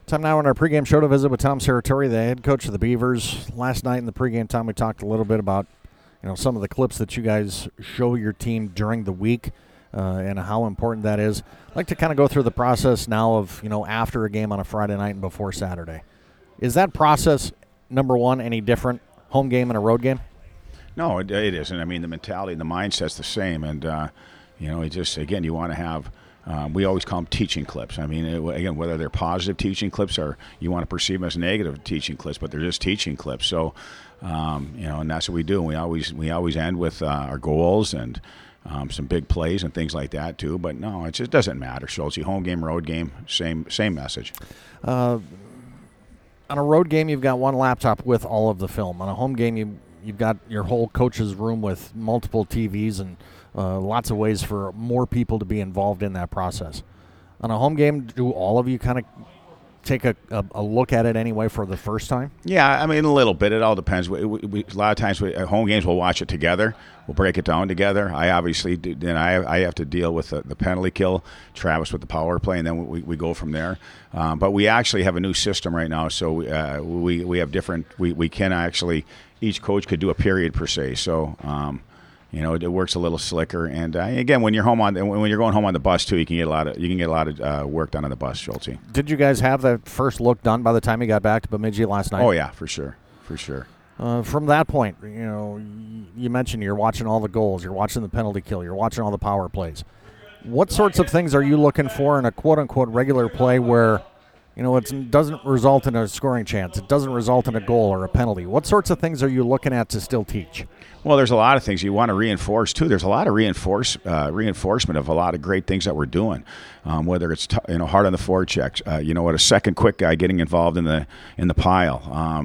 Time now on our pregame show to visit with Tom Serratore, the head coach of the Beavers. Last night in the pregame, Tom, we talked a little bit about some of the clips that you guys show your team during the week and how important that is. I'd like to kind of go through the process now of, after a game on a Friday night and before Saturday. Is that process, number one, any different, home game and a road game? No, it isn't. I mean, the mentality and the mindset's the same. And, it just, again, you want to have we always call them teaching clips. I mean, again, whether they're positive teaching clips or you want to perceive them as negative teaching clips, but they're just teaching clips. So, and that's what we do. We always end with our goals and some big plays and things like that too. But no, it just doesn't matter. Schulte, home game, road game, same message. On a road game, you've got one laptop with all of the film. On a home game, you've got your whole coach's room with multiple TVs and lots of ways for more people to be involved in that process. On a home game, do all of you kind of take a look at it anyway for the first time? Yeah, I mean, a little bit. It all depends. A lot of times at home games, we'll watch it together. We'll break it down together. I obviously do, then I have to deal with the penalty kill, Travis with the power play, and then we go from there. But we actually have a new system right now, so we have different. We can actually, each coach could do a period per se. So. It works a little slicker, and again, when you're going home on the bus too, you can get a lot of work done on the bus, Schulte. Did you guys have the first look done by the time you got back to Bemidji last night? Oh yeah, for sure. From that point, you mentioned you're watching all the goals, you're watching the penalty kill, you're watching all the power plays. What sorts of things are you looking for in a quote unquote regular play where it doesn't result in a scoring chance, it doesn't result in a goal or a penalty? What sorts of things are you looking at to still teach? Well, there's a lot of things you want to reinforce too. There's a lot of reinforcement of a lot of great things that we're doing. Whether it's hard on the forechecks, a second quick guy getting involved in the pile.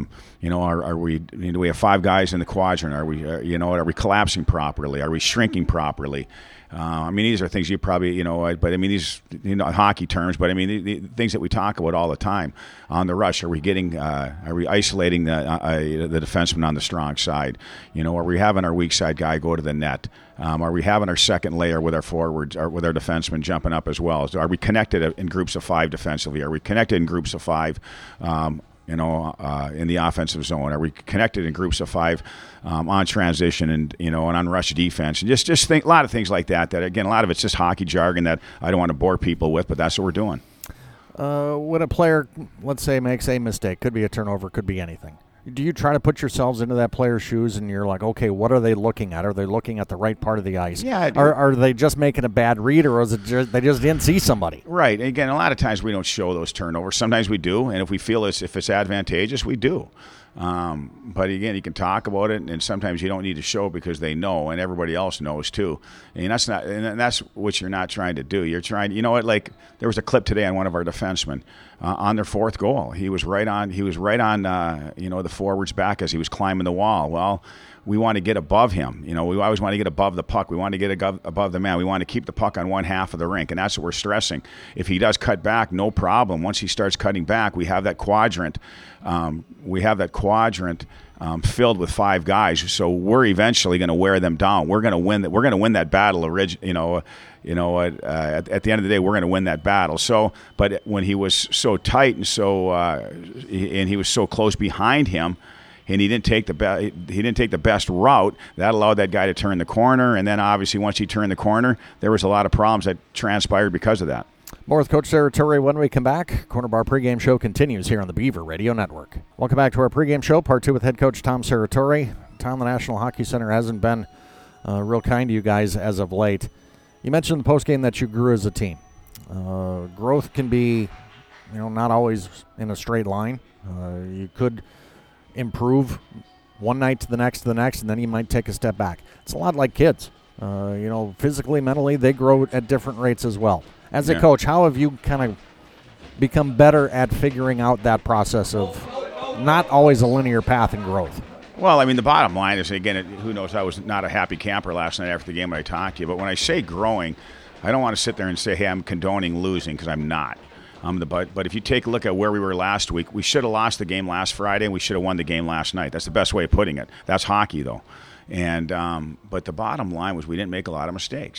Do we have five guys in the quadrant? Are we collapsing properly? Are we shrinking properly? These are things you probably, but I mean, these, hockey terms, but I mean, the things that we talk about all the time. On the rush, are we isolating the defenseman on the strong side? Are we having our weak side guy go to the net? Are we having our second layer with our forwards or with our defensemen jumping up as well? Are we connected in groups of five defensively? Are we connected in groups of five? In the offensive zone? Are we connected in groups of five on transition and on rush defense? And just think a lot of things like that. That again, a lot of it's just hockey jargon that I don't want to bore people with, but that's what we're doing. When a player, let's say, makes a mistake, could be a turnover, could be anything. Do you try to put yourselves into that player's shoes and you're like, okay, what are they looking at? Are they looking at the right part of the ice? Yeah, I do. Are they just making a bad read, or is it they just didn't see somebody? Right. Again, a lot of times we don't show those turnovers. Sometimes we do, and if we feel if it's advantageous, we do. But again, you can talk about it, and sometimes you don't need to show because they know, and everybody else knows too. And that's what you're not trying to do. You're trying, like there was a clip today on one of our defensemen on their fourth goal. He was right on the forward's back as he was climbing the wall. Well, we want to get above him. We always want to get above the puck. We want to get above the man. We want to keep the puck on one half of the rink, and that's what we're stressing. If he does cut back, no problem. Once he starts cutting back, we have that quadrant. Filled with five guys, so we're eventually going to wear them down. We're going to win that. We're going to win that battle. At the end of the day, we're going to win that battle. So, but when he was so tight and and he was so close behind him, and he didn't take the best route, that allowed that guy to turn the corner. And then obviously once he turned the corner, there was a lot of problems that transpired because of that. More with Coach Serratore when we come back. Corner Bar pregame show continues here on the Beaver Radio Network. Welcome back to our pregame show, part two with head coach Tom Serratore. Tom, the National Hockey Center hasn't been real kind to you guys as of late. You mentioned in the postgame that you grew as a team. Growth can be, not always in a straight line. You could improve one night to the next, and then you might take a step back. It's a lot like kids. Physically, mentally, they grow at different rates as well. As a coach, how have you kind of become better at figuring out that process of not always a linear path in growth? Well, I mean, the bottom line is, again, who knows, I was not a happy camper last night after the game when I talked to you, but when I say growing, I don't want to sit there and say, hey, I'm condoning losing, because I'm not. But if you take a look at where we were last week, we should have lost the game last Friday, and we should have won the game last night. That's the best way of putting it. That's hockey, though. And but the bottom line was we didn't make a lot of mistakes.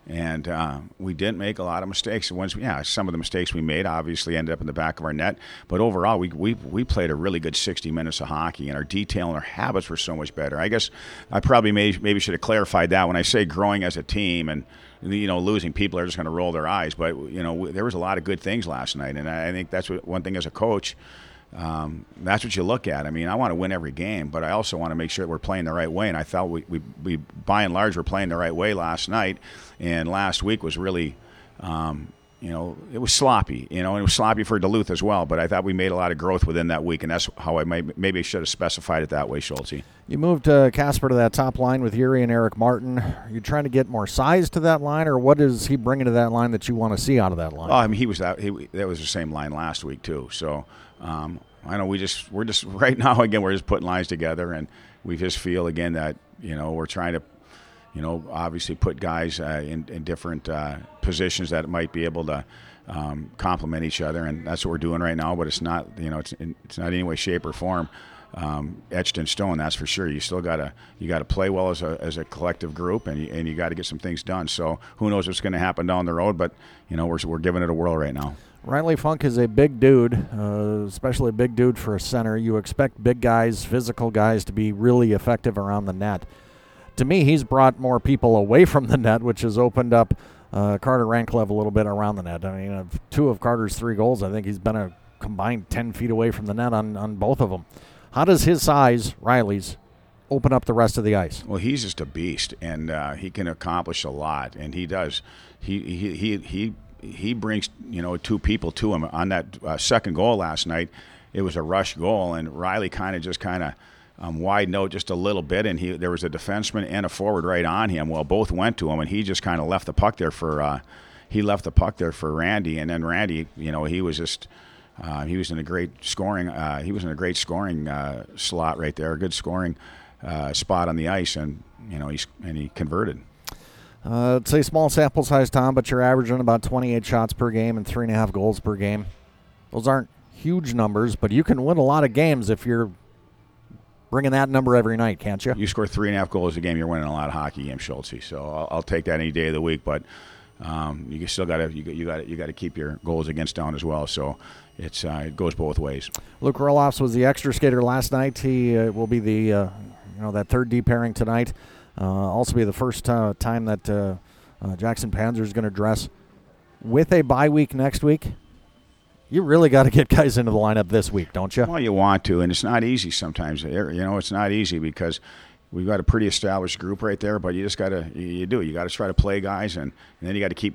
And we didn't make a lot of mistakes. Some of the mistakes we made obviously ended up in the back of our net. But overall, we played a really good 60 minutes of hockey, and our detail and our habits were so much better. I guess I probably maybe should have clarified that when I say growing as a team and losing, people are just going to roll their eyes. But there was a lot of good things last night, and I think that's one thing as a coach. That's what you look at. I mean, I want to win every game, but I also want to make sure that we're playing the right way. And I felt we by and large, were playing the right way last night. And last week was really, it was sloppy, and it was sloppy for Duluth as well. But I thought we made a lot of growth within that week, and that's how I maybe should have specified it that way, Schulte. You moved Casper to that top line with Yuri and Eric Martin. Are you trying to get more size to that line, or what is he bringing to that line that you want to see out of that line? Oh, I mean, that was the same line last week too. So I know we're just right now again we're just putting lines together, and we just feel again that we're trying to obviously put guys in different positions that might be able to complement each other, and that's what we're doing right now. But it's not it's not in any way, shape, or form etched in stone. That's for sure. You still gotta play well as a collective group, and you got to get some things done. So who knows what's going to happen down the road? But we're giving it a whirl right now. Riley Funk is a big dude, especially a big dude for a center. You expect big guys, physical guys, to be really effective around the net. To me, he's brought more people away from the net, which has opened up Carter Ranklev a little bit around the net. I mean, of 2 of Carter's 3 goals, I think he's been a combined 10 feet away from the net on both of them. How does his size, Riley's, open up the rest of the ice? Well, he's just a beast, and he can accomplish a lot, and he does. He brings 2 people to him. On that second goal last night, it was a rush goal, and Riley kind of wide note just a little bit, and there was a defenseman and a forward right on him. Well, both went to him, and he just kind of left the puck there for Randy, and then Randy, he was just he was in a great scoring slot right there, a good scoring spot on the ice, and he converted. It's a small sample size, Tom, but you're averaging about 28 shots per game and 3.5 goals per game. Those aren't huge numbers, but you can win a lot of games if you're bringing that number every night, can't you? You score 3.5 goals a game, you're winning a lot of hockey games, Schulte. So I'll take that any day of the week. But you still got to keep your goals against down as well. So it goes both ways. Luke Roloffs was the extra skater last night. He will be the that third D pairing tonight. Also be the first time that Jackson Panzer is going to dress with a bye week next week. You really got to get guys into the lineup this week, don't you? Well, you want to, and it's not easy sometimes. It's not easy because we've got a pretty established group right there, but you just got to try to play guys, and then you got to keep